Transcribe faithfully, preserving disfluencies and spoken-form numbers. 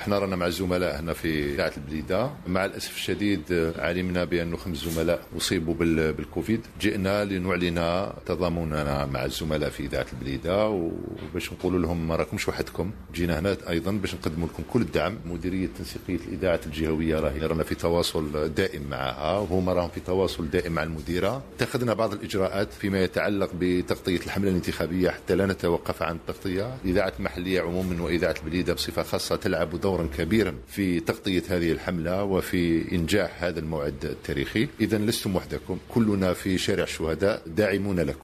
احنا رانا مع الزملاء هنا في إذاعة البليدة. مع الأسف الشديد علمنا بأن خمس زملاء أصيبوا بالكوفيد. جئنا لنعلن تضامننا مع الزملاء في إذاعة البليدة وباش نقول لهم ما راكمش وحدكم، جينا هنا أيضا باش نقدم لكم كل الدعم. مديرية تنسيقية الإذاعة الجهوية رانا في تواصل دائم معها، وهما راهم في تواصل دائم مع المديرة. اتخذنا بعض الإجراءات فيما يتعلق بتغطية الحملة الانتخابية حتى لا نتوقف عن التغطية. الإذاعة المحلية عموما وإذاعة البليدة بصفة خاصة تلعب دورا كبيرا في تغطية هذه الحملة وفي إنجاح هذا الموعد التاريخي. إذن لستم وحدكم، كلنا في شارع الشهداء داعمون لكم.